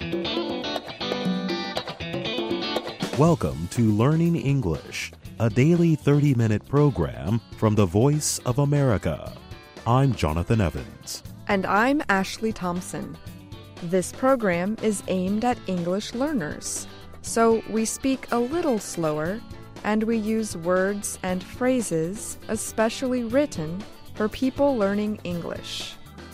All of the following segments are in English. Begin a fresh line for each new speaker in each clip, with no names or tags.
Welcome to Learning English, a daily 30-minute program from the Voice of America. I'm Jonathan Evans.
And I'm Ashley Thompson. This program is aimed at English learners, so we speak a little slower and we use words and phrases especially written for people learning English.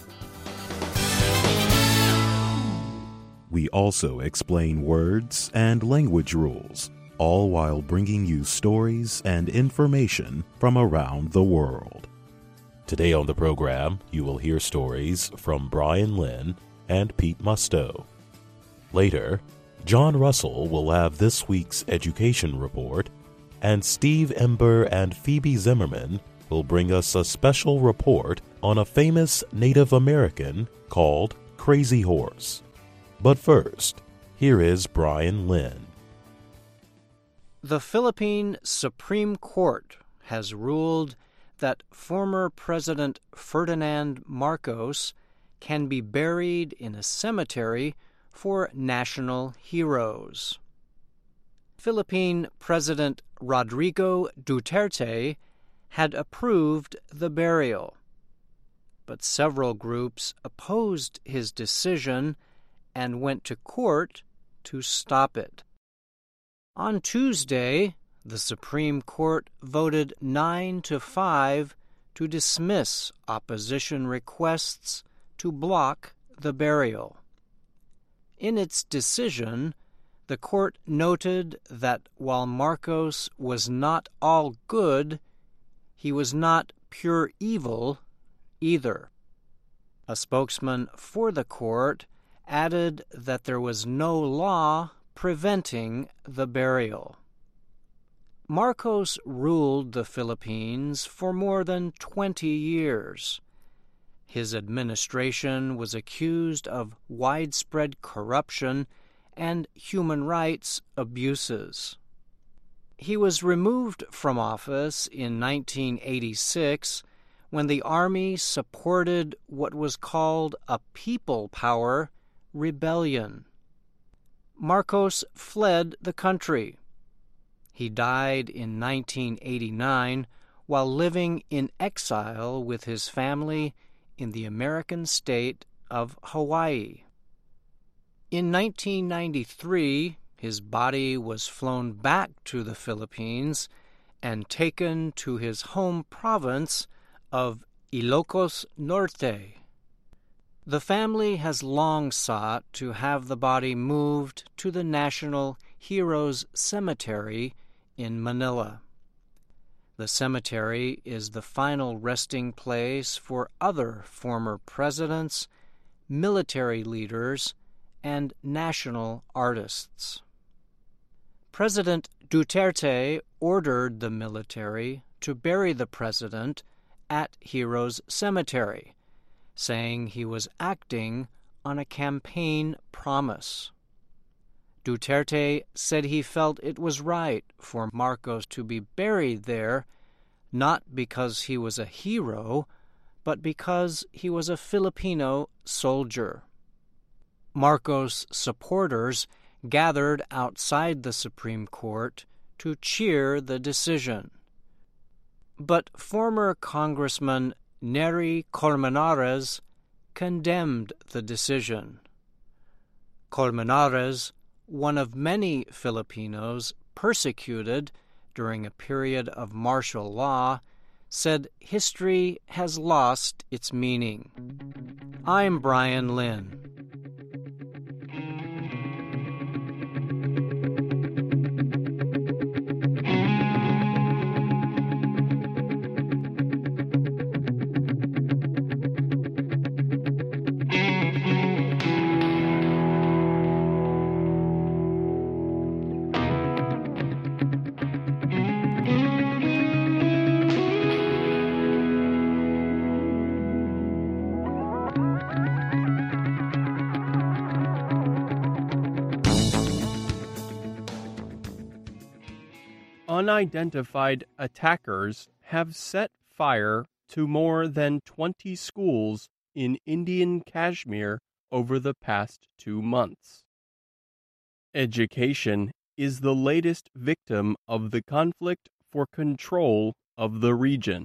We also explain words and language rules, all while bringing you stories and information from around the world. Today on the program, you will hear stories from Brian Lynn and Pete Musto. Later, John Russell will have this week's education report, and Steve Ember and Phoebe Zimmerman will bring us a special report on a famous Native American called Crazy Horse. But first, here is Brian Lynn.
The Philippine Supreme Court has ruled that former President Ferdinand Marcos can be buried in a cemetery for national heroes. Philippine President Rodrigo Duterte had approved the burial, but several groups opposed his decision and went to court to stop it. On Tuesday, the Supreme Court voted 9-5 to dismiss opposition requests to block the burial. In its decision, the court noted that while Marcos was not all good, he was not pure evil either. A spokesman for the court added that there was no law preventing the burial. Marcos ruled the Philippines for more than 20 years. His administration was accused of widespread corruption and human rights abuses. He was removed from office in 1986 when the army supported what was called a people power rebellion. Marcos fled the country. He died in 1989 while living in exile with his family in the American state of Hawaii. In 1993, his body was flown back to the Philippines and taken to his home province of Ilocos Norte. The family has long sought to have the body moved to the National Heroes Cemetery in Manila. The cemetery is the final resting place for other former presidents, military leaders, and national artists. President Duterte ordered the military to bury the president at Heroes Cemetery, saying he was acting on a campaign promise. Duterte said he felt it was right for Marcos to be buried there, not because he was a hero, but because he was a Filipino soldier. Marcos' supporters gathered outside the Supreme Court to cheer the decision. But former Congressman Nery Colmenares condemned the decision. Colmenares, one of many Filipinos persecuted during a period of martial law, said history has lost its meaning. I'm Brian Lynn.
Unidentified attackers have set fire to more than 20 schools in Indian Kashmir over the past 2 months. Education is the latest victim of the conflict for control of the region.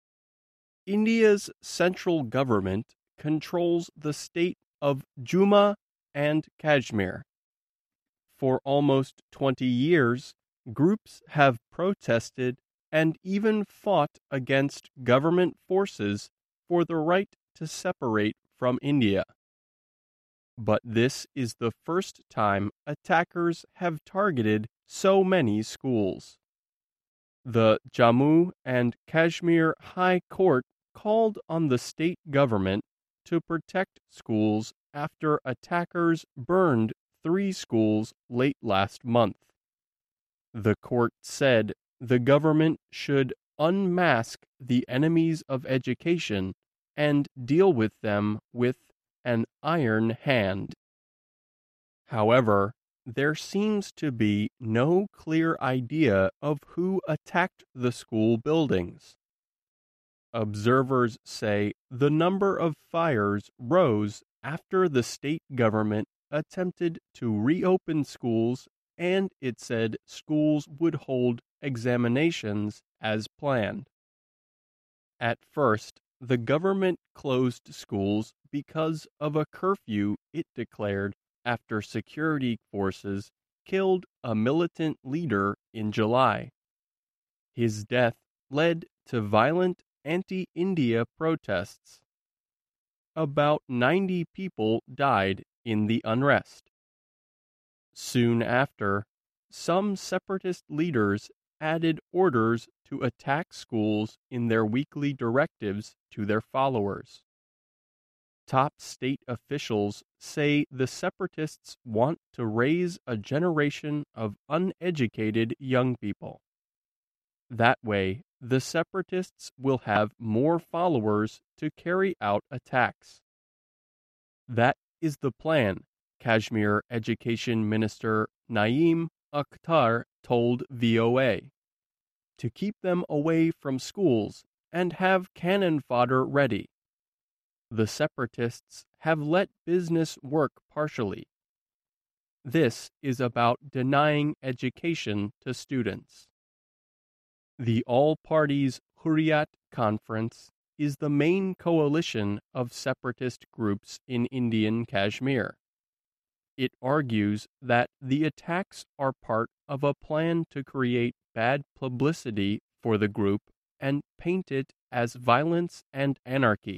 India's central government controls the state of Jammu and Kashmir. For almost 20 years, groups have protested and even fought against government forces for the right to separate from India. But this is the first time attackers have targeted so many schools. The Jammu and Kashmir High Court called on the state government to protect schools after attackers burned 3 schools late last month. The court said the government should unmask the enemies of education and deal with them with an iron hand. However, there seems to be no clear idea of who attacked the school buildings. Observers say the number of fires rose after the state government attempted to reopen schools, and it said schools would hold examinations as planned. At first, the government closed schools because of a curfew it declared after security forces killed a militant leader in July. His death led to violent anti-India protests. About 90 people died in the unrest. Soon after, some separatist leaders added orders to attack schools in their weekly directives to their followers. Top state officials say the separatists want to raise a generation of uneducated young people. That way, the separatists will have more followers to carry out attacks. That is the plan, Kashmir Education Minister Naeem Akhtar told VOA. To keep them away from schools and have cannon fodder ready. The separatists have let business work partially. This is about denying education to students. The All-Parties Hurriyat Conference is the main coalition of separatist groups in Indian Kashmir. It argues that the attacks are part of a plan to create bad publicity for the group and paint it as violence and anarchy.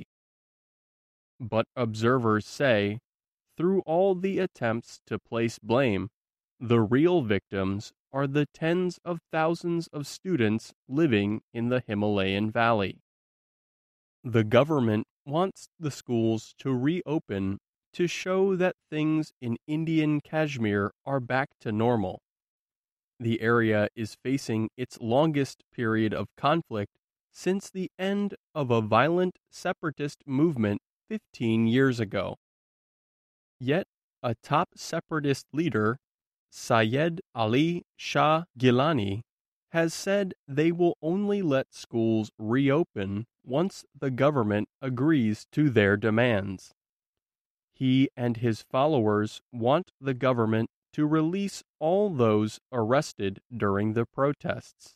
But observers say, through all the attempts to place blame, the real victims are the tens of thousands of students living in the Himalayan valley. The government wants the schools to reopen to show that things in Indian Kashmir are back to normal. The area is facing its longest period of conflict since the end of a violent separatist movement 15 years ago. Yet, a top separatist leader, Syed Ali Shah Gilani, has said they will only let schools reopen once the government agrees to their demands. He and his followers want the government to release all those arrested during the protests.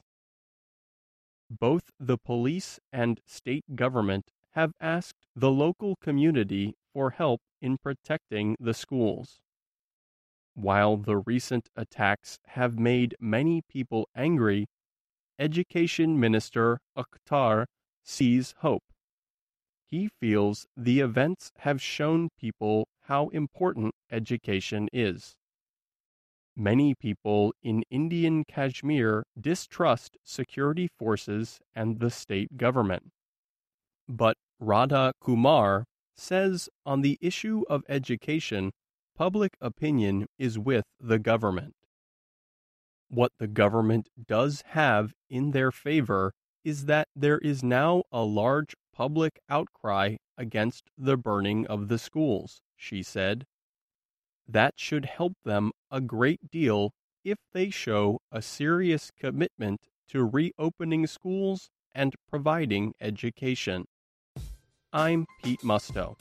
Both the police and state government have asked the local community for help in protecting the schools. While the recent attacks have made many people angry, Education Minister Akhtar sees hope. He feels the events have shown people how important education is. Many people in Indian Kashmir distrust security forces and the state government. But Radha Kumar says on the issue of education, public opinion is with the government. What the government does have in their favor is that there is now a large public outcry against the burning of the schools, she said. That should help them a great deal if they show a serious commitment to reopening schools and providing education. I'm Pete Musto.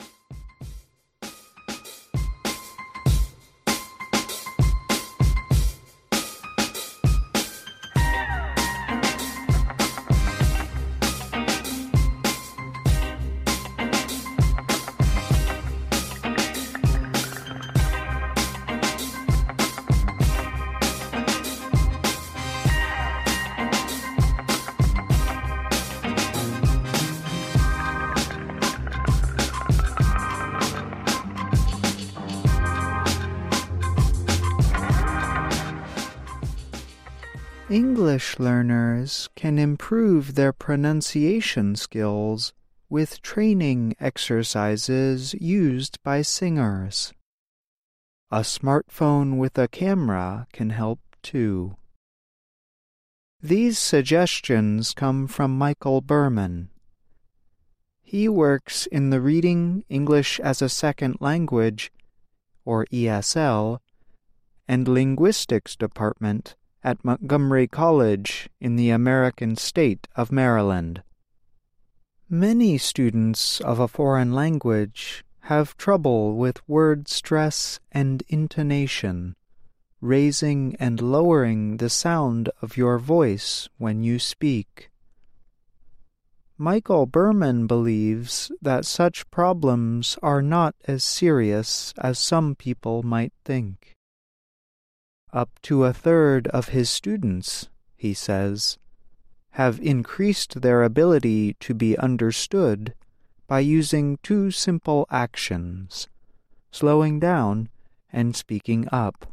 English learners can improve their pronunciation skills with training exercises used by singers. A smartphone with a camera can help too. These suggestions come from Michael Berman. He works in the Reading English as a Second Language, or ESL, and Linguistics Department at Montgomery College in the American state of Maryland. Many students of a foreign language have trouble with word stress and intonation, raising and lowering the sound of your voice when you speak. Michael Berman believes that such problems are not as serious as some people might think. Up to a third of his students, he says, have increased their ability to be understood by using two simple actions, slowing down and speaking up.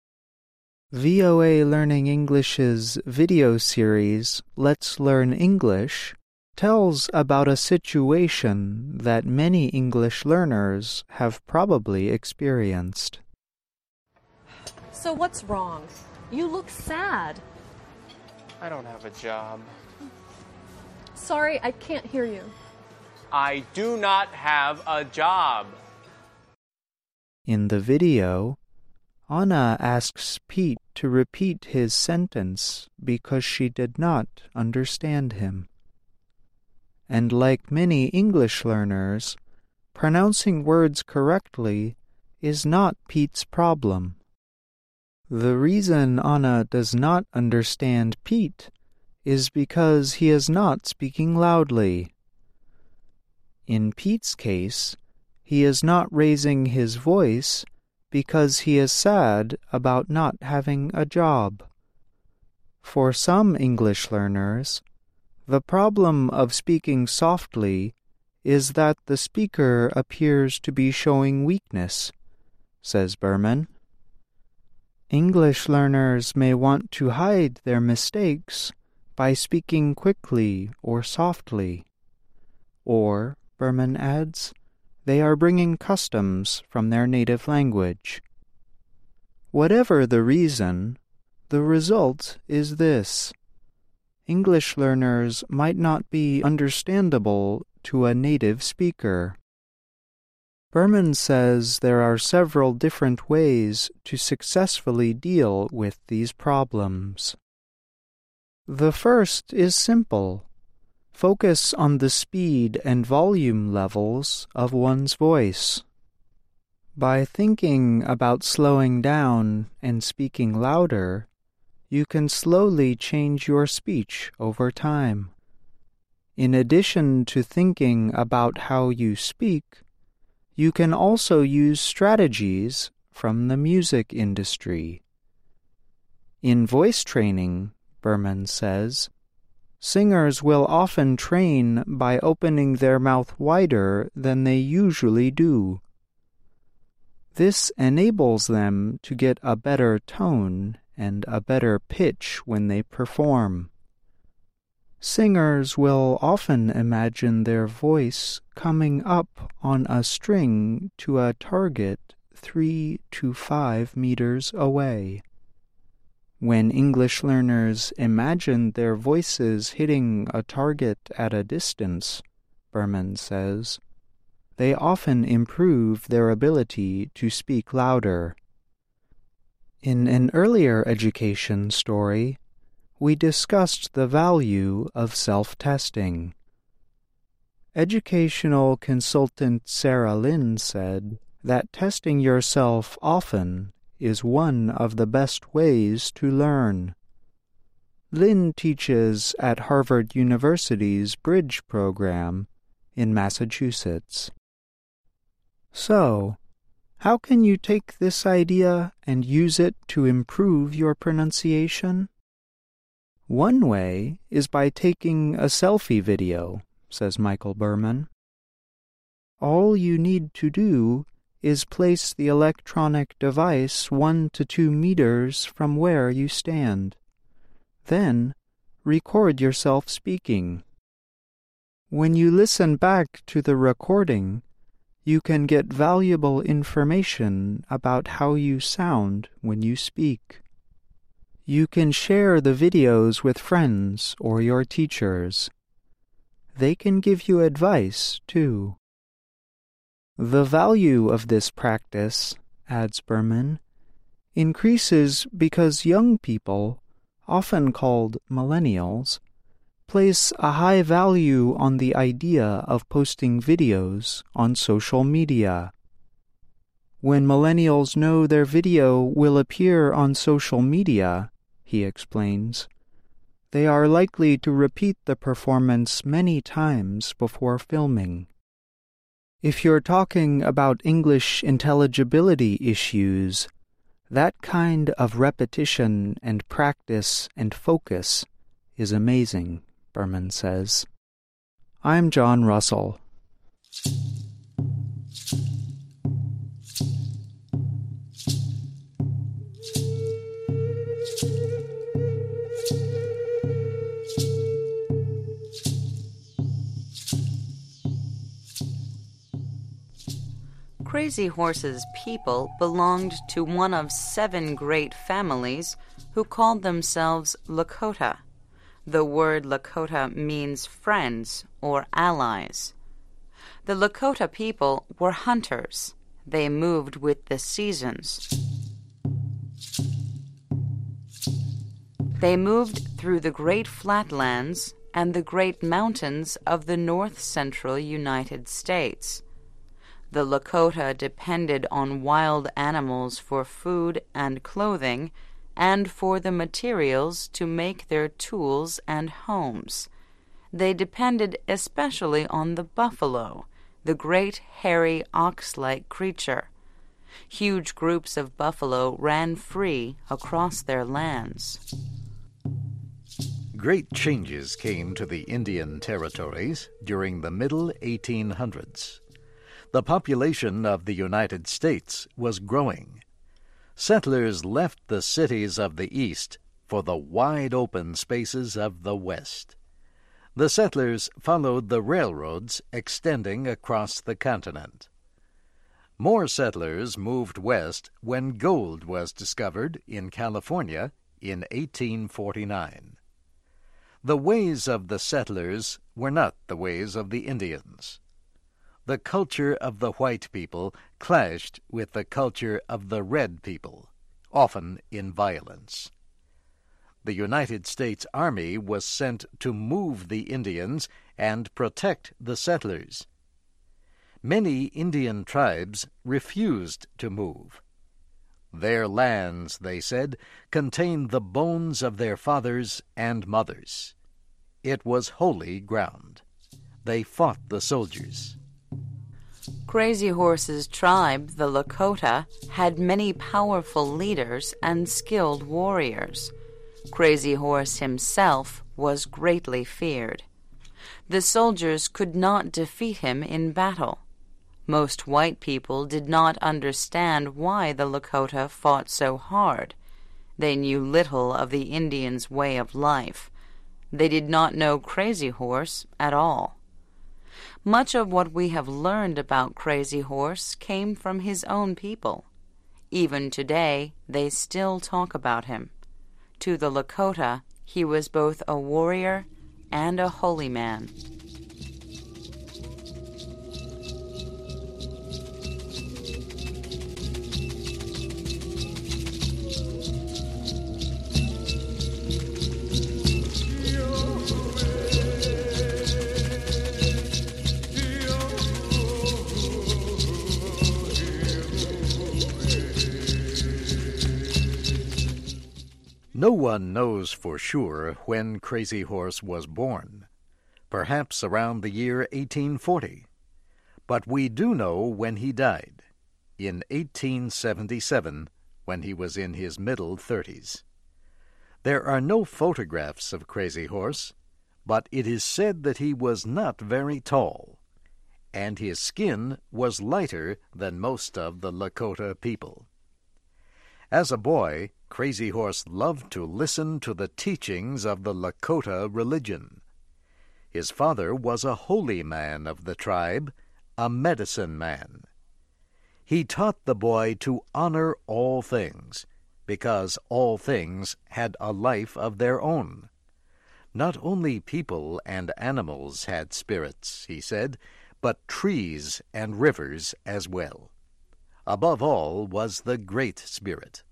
VOA Learning English's video series, Let's Learn English, tells about a situation that many English learners have probably experienced.
So what's wrong? You look sad.
I don't have a job.
Sorry, I can't hear you.
I do not have a job.
In the video, Anna asks Pete to repeat his sentence because she did not understand him. And like many English learners, pronouncing words correctly is not Pete's problem. The reason Anna does not understand Pete is because he is not speaking loudly. In Pete's case, he is not raising his voice because he is sad about not having a job. For some English learners, the problem of speaking softly is that the speaker appears to be showing weakness, says Berman. English learners may want to hide their mistakes by speaking quickly or softly. Or, Berman adds, they are bringing customs from their native language. Whatever the reason, the result is this. English learners might not be understandable to a native speaker. Berman says there are several different ways to successfully deal with these problems. The first is simple. Focus on the speed and volume levels of one's voice. By thinking about slowing down and speaking louder, you can slowly change your speech over time. In addition to thinking about how you speak, you can also use strategies from the music industry. In voice training, Berman says, singers will often train by opening their mouth wider than they usually do. This enables them to get a better tone and a better pitch when they perform. Singers will often imagine their voice coming up on a string to a target 3 to 5 meters away. When English learners imagine their voices hitting a target at a distance, Berman says, they often improve their ability to speak louder. In an earlier education story, we discussed the value of self-testing. Educational consultant Sarah Lynn said that testing yourself often is one of the best ways to learn. Lynn teaches at Harvard University's Bridge program in Massachusetts. So, how can you take this idea and use it to improve your pronunciation? One way is by taking a selfie video, says Michael Berman. All you need to do is place the electronic device 1 to 2 meters from where you stand. Then, record yourself speaking. When you listen back to the recording, you can get valuable information about how you sound when you speak. You can share the videos with friends or your teachers. They can give you advice, too. The value of this practice, adds Berman, increases because young people, often called millennials, place a high value on the idea of posting videos on social media. When millennials know their video will appear on social media, he explains, they are likely to repeat the performance many times before filming. If you're talking about English intelligibility issues, that kind of repetition and practice and focus is amazing, Berman says. I'm John Russell.
Crazy Horse's people belonged to one of 7 great families who called themselves Lakota. The word Lakota means friends or allies. The Lakota people were hunters. They moved with the seasons. They moved through the great flatlands and the great mountains of the north-central United States. The Lakota depended on wild animals for food and clothing and for the materials to make their tools and homes. They depended especially on the buffalo, the great hairy ox-like creature. Huge groups of buffalo ran free across their lands.
Great changes came to the Indian territories during the middle 1800s. The population of the United States was growing. Settlers left the cities of the East for the wide-open spaces of the West. The settlers followed the railroads extending across the continent. More settlers moved west when gold was discovered in California in 1849. The ways of the settlers were not the ways of the Indians. The culture of the white people clashed with the culture of the red people, often in violence. The United States Army was sent to move the Indians and protect the settlers. Many Indian tribes refused to move. Their lands, they said, contained the bones of their fathers and mothers. It was holy ground. They fought the soldiers.
Crazy Horse's tribe, the Lakota, had many powerful leaders and skilled warriors. Crazy Horse himself was greatly feared. The soldiers could not defeat him in battle. Most white people did not understand why the Lakota fought so hard. They knew little of the Indians' way of life. They did not know Crazy Horse at all. Much of what we have learned about Crazy Horse came from his own people. Even today, they still talk about him. To the Lakota, he was both a warrior and a holy man.
No one knows for sure when Crazy Horse was born, perhaps around the year 1840. But we do know when he died, in 1877, when he was in his middle 30s. There are no photographs of Crazy Horse, but it is said that he was not very tall, and his skin was lighter than most of the Lakota people. As a boy, Crazy Horse loved to listen to the teachings of the Lakota religion. His father was a holy man of the tribe, a medicine man. He taught the boy to honor all things, because all things had a life of their own. Not only people and animals had spirits, he said, but trees and rivers as well. Above all was the Great Spirit.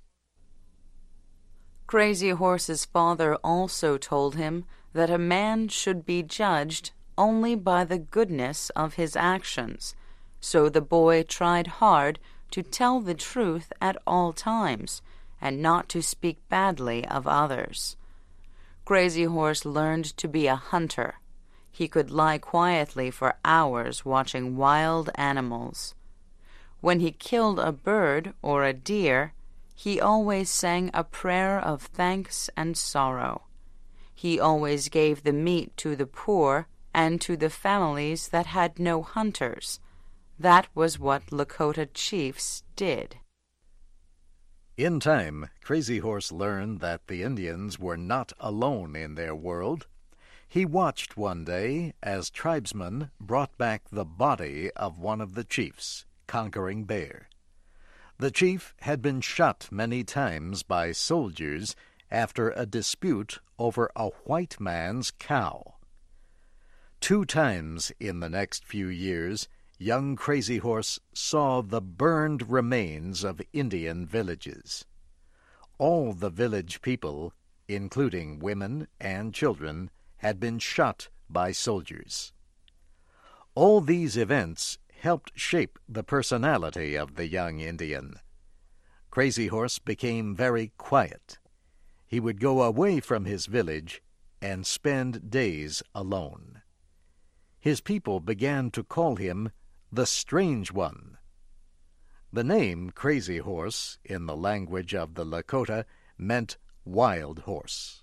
Crazy Horse's father also told him that a man should be judged only by the goodness of his actions, so the boy tried hard to tell the truth at all times, and not to speak badly of others. Crazy Horse learned to be a hunter. He could lie quietly for hours watching wild animals. When he killed a bird or a deer, he always sang a prayer of thanks and sorrow. He always gave the meat to the poor and to the families that had no hunters. That was what Lakota chiefs did.
In time, Crazy Horse learned that the Indians were not alone in their world. He watched one day as tribesmen brought back the body of one of the chiefs, Conquering Bear. The chief had been shot many times by soldiers after a dispute over a white man's cow. 2 times in the next few years, young Crazy Horse saw the burned remains of Indian villages. All the village people, including women and children, had been shot by soldiers. All these events helped shape the personality of the young Indian. Crazy Horse became very quiet. He would go away from his village and spend days alone. His people began to call him the Strange One. The name Crazy Horse, in the language of the Lakota, meant wild horse.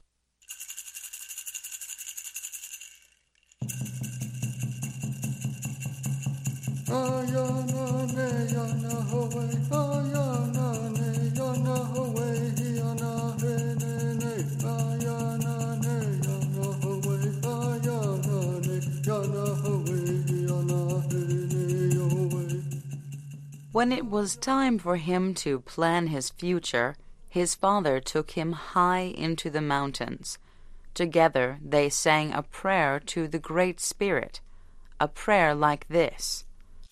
When it was time for him to plan his future, his father took him high into the mountains. Together they sang a prayer to the Great Spirit, a prayer like this.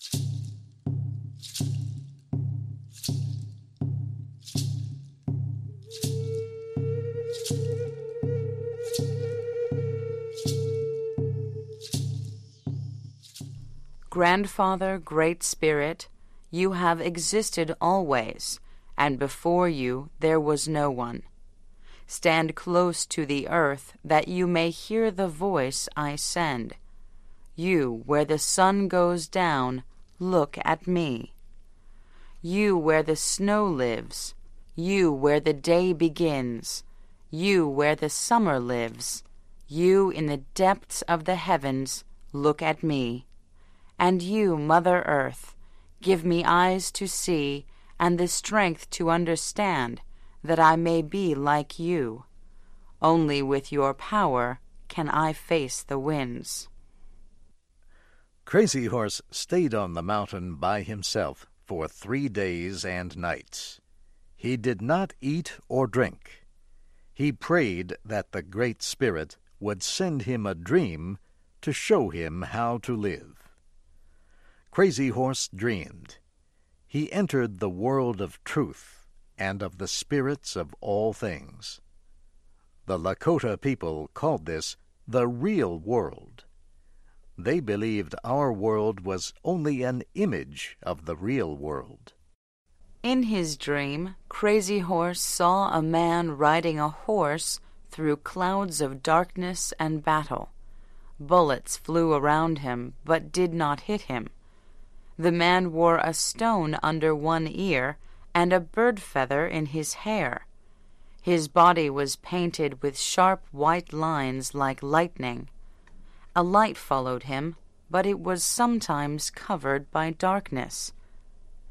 Grandfather, Great Spirit, you have existed always, and before you there was no one. Stand close to the earth, that you may hear the voice I send. You, where the sun goes down, look at me. You, where the snow lives, you, where the day begins, you, where the summer lives, you, in the depths of the heavens, look at me. And you, Mother Earth, give me eyes to see and the strength to understand, that I may be like you. Only with your power can I face the winds.
Crazy Horse stayed on the mountain by himself for 3 days and nights. He did not eat or drink. He prayed that the Great Spirit would send him a dream to show him how to live. Crazy Horse dreamed. He entered the world of truth and of the spirits of all things. The Lakota people called this the real world. They believed our world was only an image of the real world.
In his dream, Crazy Horse saw a man riding a horse through clouds of darkness and battle. Bullets flew around him, but did not hit him. The man wore a stone under one ear and a bird feather in his hair. His body was painted with sharp white lines like lightning. A light followed him, but it was sometimes covered by darkness.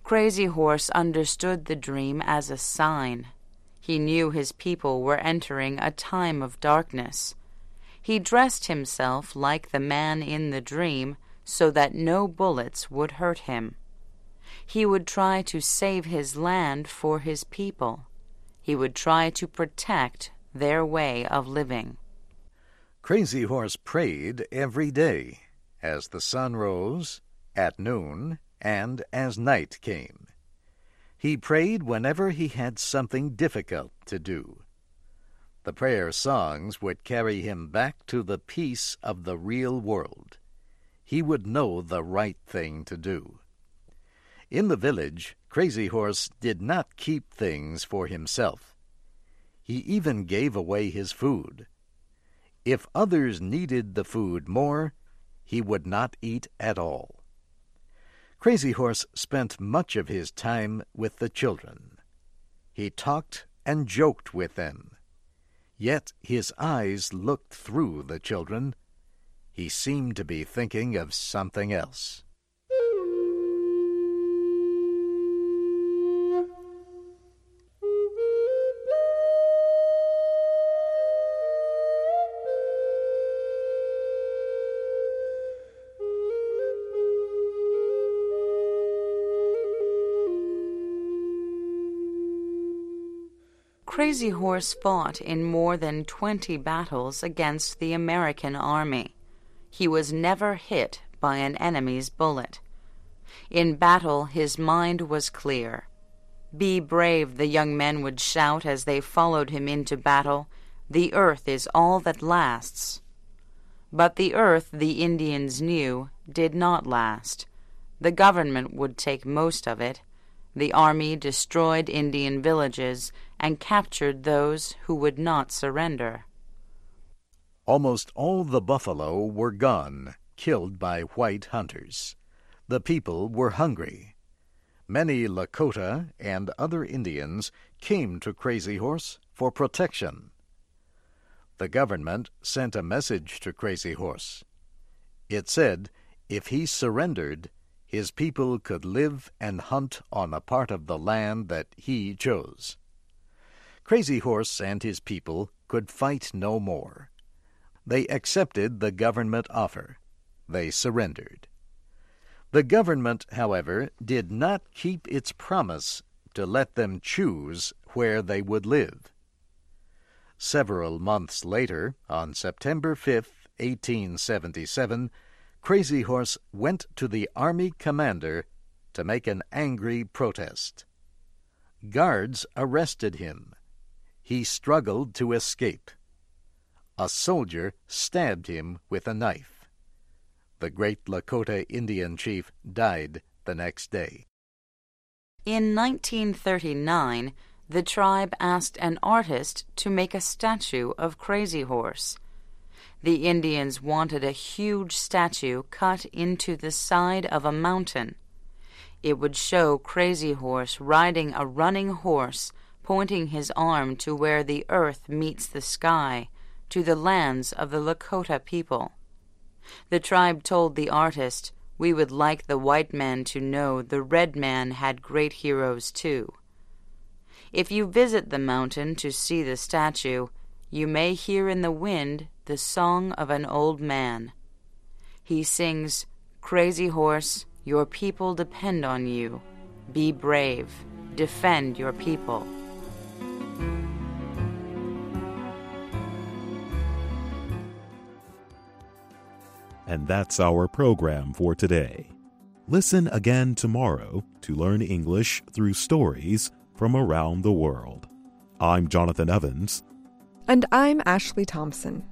Crazy Horse understood the dream as a sign. He knew his people were entering a time of darkness. He dressed himself like the man in the dream so that no bullets would hurt him. He would try to save his land for his people. He would try to protect their way of living.
Crazy Horse prayed every day, as the sun rose, at noon, and as night came. He prayed whenever he had something difficult to do. The prayer songs would carry him back to the peace of the real world. He would know the right thing to do. In the village, Crazy Horse did not keep things for himself. He even gave away his food. If others needed the food more, he would not eat at all. Crazy Horse spent much of his time with the children. He talked and joked with them. Yet his eyes looked through the children. He seemed to be thinking of something else.
Crazy Horse fought in more than 20 battles against the American army. He was never hit by an enemy's bullet. In battle, his mind was clear. "Be brave," the young men would shout as they followed him into battle. "The earth is all that lasts." But the earth, the Indians knew, did not last. The government would take most of it. The army destroyed Indian villages and captured those who would not surrender.
Almost all the buffalo were gone, killed by white hunters. The people were hungry. Many Lakota and other Indians came to Crazy Horse for protection. The government sent a message to Crazy Horse. It said if he surrendered, his people could live and hunt on a part of the land that he chose. Crazy Horse and his people could fight no more. They accepted the government offer. They surrendered. The government, however, did not keep its promise to let them choose where they would live. Several months later, on September 5, 1877, Crazy Horse went to the army commander to make an angry protest. Guards arrested him. He struggled to escape. A soldier stabbed him with a knife. The great Lakota Indian chief died the next day.
In 1939, the tribe asked an artist to make a statue of Crazy Horse. The Indians wanted a huge statue cut into the side of a mountain. It would show Crazy Horse riding a running horse, pointing his arm to where the earth meets the sky, to the lands of the Lakota people. The tribe told the artist, "We would like the white man to know the red man had great heroes too." If you visit the mountain to see the statue, you may hear in the wind the song of an old man. He sings, "Crazy Horse, your people depend on you. Be brave. Defend your people."
And that's our program for today. Listen again tomorrow to learn English through stories from around the world. I'm Jonathan Evans.
And I'm Ashley Thompson.